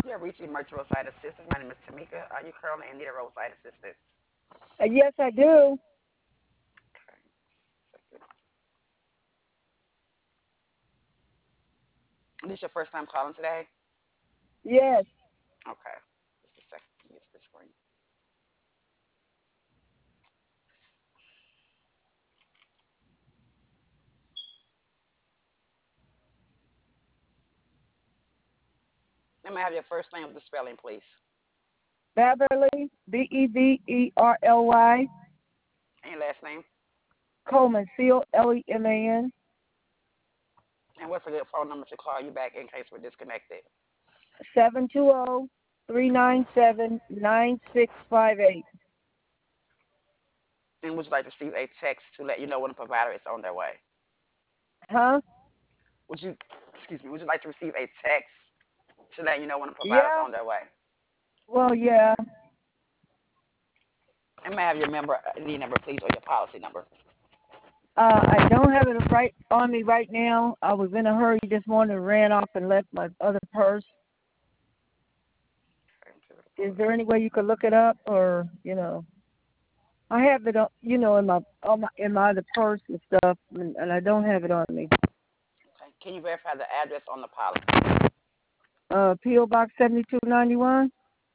You have reached Emergency Roadside Assistance. My name is Tamika. Are you currently in need of roadside assistance? Yes, I do. Okay. This your first time calling today? Yes. Okay. Just a second. Use the screen. Let me have your first name with the spelling, please. Beverly, Beverly, And your last name. Coleman, Coleman. And what's a good phone number to call you back in case we're disconnected? 720-397-9658. And would you like to receive a text to let you know when a provider is on their way? Huh? Would you, excuse me, would you like to receive a text to let you know when a provider is Yeah. on their way? Well, yeah. And may I have your member ID number, please, or your policy number? I don't have it right on me right now. I was in a hurry this morning, ran off and left my other purse. Is there any way you could look it up, or I have it, in my other purse and stuff, and I don't have it on me. Okay. Can you verify the address on the policy? P.O. Box 7291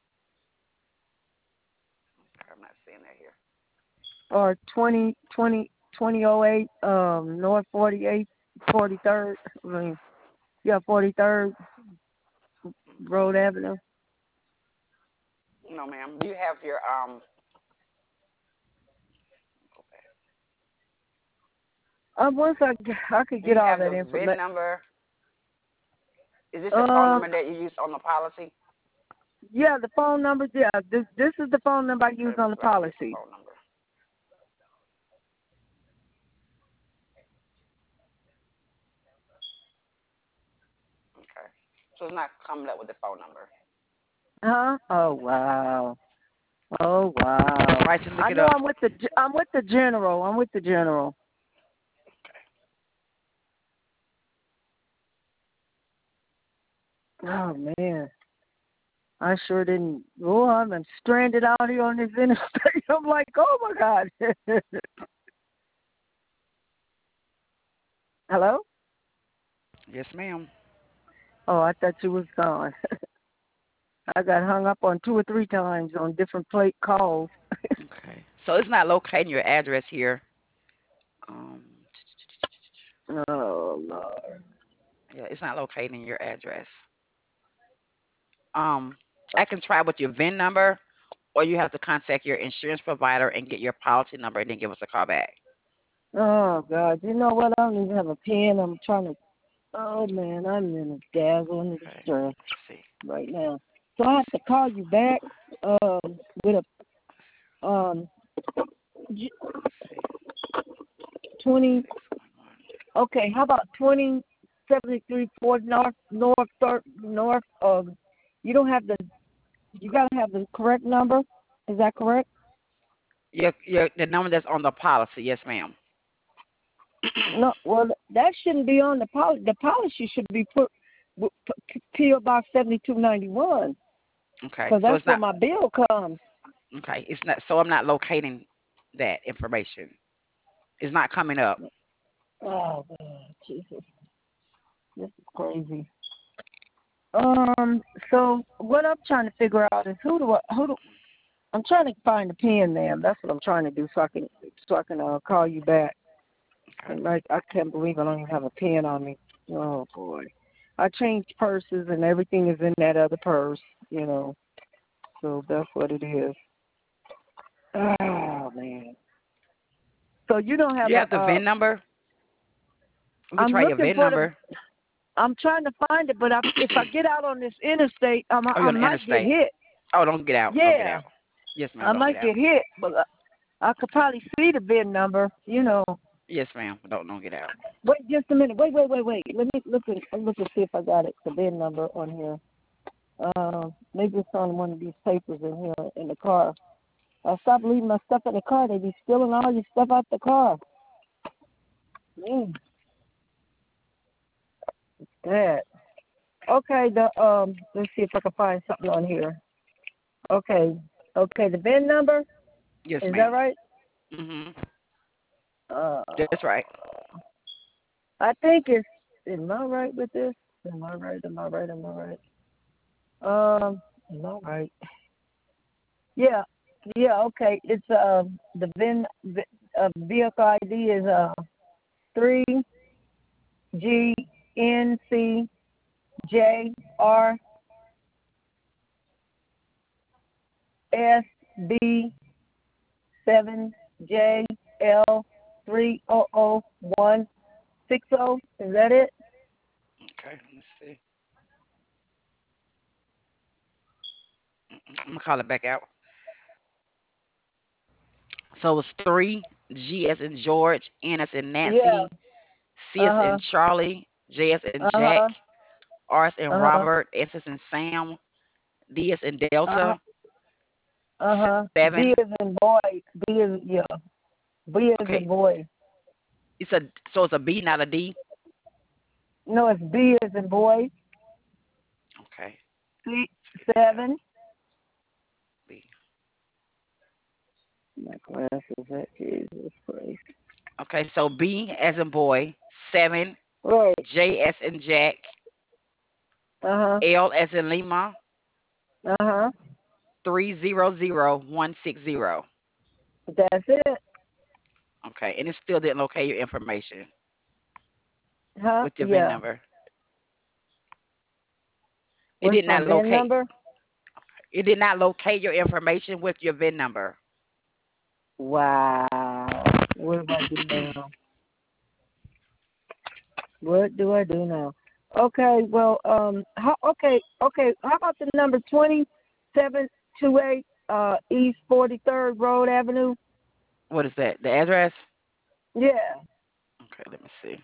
I'm not seeing that here. or 2008 North 48th 43rd. I mean, yeah, 43rd Road Avenue. No, ma'am. Do you have your go back. Once I could Do get you all have that the VIN information. number? Is this the phone Um, number that you use on the policy? yeah, the phone number. Yeah, this is the phone number I use Okay, on the so I can get the policy. phone number. Okay. So it's not coming up with the phone number. Huh? Oh wow. Oh All wow. right, just look I it know up. I'm with the general. I'm with the general. Oh man. I sure didn't. Oh, I'm stranded out here on this interstate. I'm like, oh my God. Hello? Yes, ma'am. Oh, I thought you was gone. I got hung up on 2 or 3 times on different plate calls. Okay. So it's not locating your address here. Um, Oh Lord. yeah, it's not locating your address. Um, I can try with your VIN number, or you have to contact your insurance provider and get your policy number, and then give us a call back. Oh God. You know what? I don't even have a pen. I'm trying to. Oh man, I'm in a dazzle and Okay. distress Let's see. right now. So I have to call you back. With a j- Let's see. 20. 611. Okay, how about 2073 Ford North? You don't have the. You gotta have the correct number. Is that correct? The number that's on the policy. Yes, ma'am. No. Well, that shouldn't be on the policy. The policy should be put PO Box 7291 Okay. because So that's it's where not my bill comes. okay. It's not. So I'm not locating that information. It's not coming up. Oh God, Jesus, this is crazy. So what I'm trying to figure out is who do I'm trying to find the pen, ma'am. That's what I'm trying to do, so I can call you back. Okay. And like I can't believe I don't even have a pen on me. Oh boy, I changed purses and everything is in that other purse. You know, so that's what it is. Oh man. So you don't have You a. have the VIN number. We can I'm try your looking VIN for the. number. I'm trying to find it, but if I get out on this interstate, Oh, I you're on the might get interstate. hit. Oh, don't get out. Don't get Yeah, out. Yes, ma'am. I Don't get might out. get hit, but I could Okay. probably see the VIN number. You know. Yes, ma'am. Don't get out. Wait just a minute. Wait. Let me look and see if I got it. The VIN number on here. Maybe it's on one of these papers in here in the car. I stopped leaving my stuff in the car. They be stealing all your stuff out the car. Man, it's bad. Okay, let's see if I can find something on here. Okay, the VIN number, Yes, is that ma'am. right? Mhm. Uh, That's right. I think it's. Am I right with this? Am I right? Am I right? Am I right? Am I right? Yeah, yeah. Okay, it's the vehicle ID is 3GNC J R S B 7JL 300160. Is that it? Okay, let me see. I'm gonna call it back out. So it's 3 G as in George, N as in Yeah. Nancy, C as Uh in huh. Charlie, J as in Uh Jack, huh. R as in Uh huh. Robert, S as in Sam, D as in Uh huh. Delta, Uh huh. B 7. is in boy. B is yeah. B is in Okay, boy. it's a so it's a B, not a D. No, it's B is in boy. Okay, 7. B. My glasses at Jesus Christ. Okay, so B as in boy, 7, Right. J as in Jack, Uh huh. L as in Lima, Uh huh. 300160. That's it. Okay, and it still didn't locate your information Huh? with your VIN Yeah. number. It What's did my not VIN locate. number? It did not locate your information with your VIN number. Wow. What do I do now? What do I do now? Okay. Well, okay. How about the number 2728 East 43rd Road Avenue? What is that? The address? Yeah. Okay, let me see.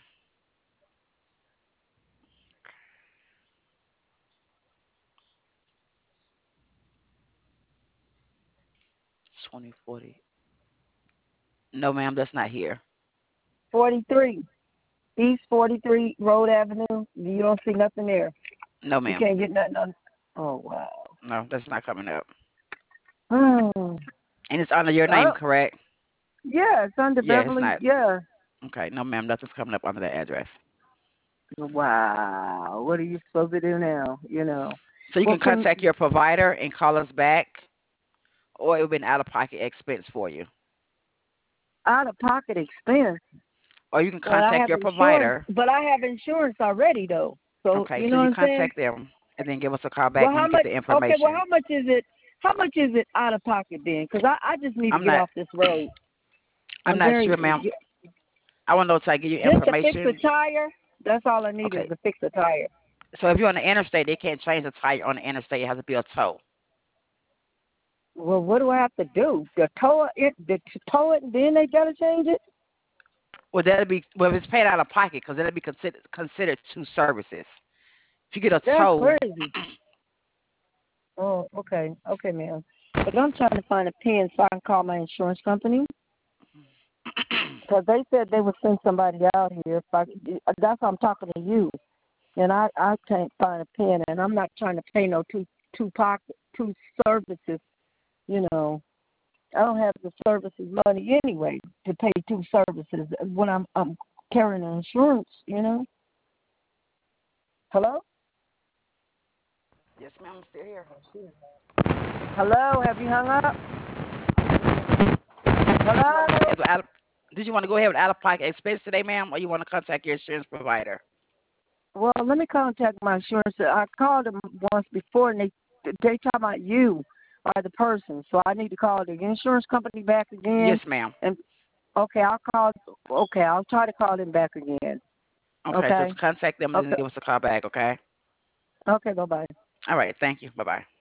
2040. No, ma'am, that's not here. 43 East 43 Road Avenue. You don't see nothing there. No, You ma'am. can't get nothing on. Oh wow. No, that's not coming up. Hmm. And it's under your name, Oh, correct? yeah, it's under Yeah, it's Beverly. not. Yeah. Okay, no, ma'am, nothing's coming up under that address. Wow. What are you supposed to do now? So you Well, can contact your provider and call us back, or it will be an out-of-pocket expense for you. out of pocket expense. Or you can But I contact have your insurance. provider. But I have insurance already though. So Okay, you so know what you I'm saying? contact them and then give us a call back Well, when how you get much? the Okay. Well, information. how much is it? How much is it out of pocket then? Because I just need to I'm get not. off this road. I'm I'm not very sure, ma'am. I want to know till I give you just to fix a information. tire. That's all I need is Okay. to fix a tire. So if you're on the interstate, they can't change the tire on the interstate. It has to be a tow. Well, what do I have to do? To tow it, and then they gotta change it. Well, that'll be if it's paid out of pocket because that'll be considered two services. If you get a That's tow, crazy. Oh, okay, ma'am. But I'm trying to find a pen so I can call my insurance company. Because they said they would send somebody out here. That's why I'm talking to you. And I can't find a pen, and I'm not trying to pay no two services. You know, I don't have the services money anyway to pay two services when I'm carrying insurance. Hello, yes, ma'am, I'm still here. hello. Have you hung up? Hello. Did you want to go ahead with out of pocket expense today, ma'am, or you want to contact your insurance provider? Well, let me contact my insurance. I called them once before, and they talk about you are the person. So I need to call the insurance company back Yes, again. ma'am. And okay, I'll call. Okay, I'll try to call them back again. Okay, Okay. just contact them and then Okay. give us a call back. Okay. Okay. Bye bye. All right. Thank you. Bye bye.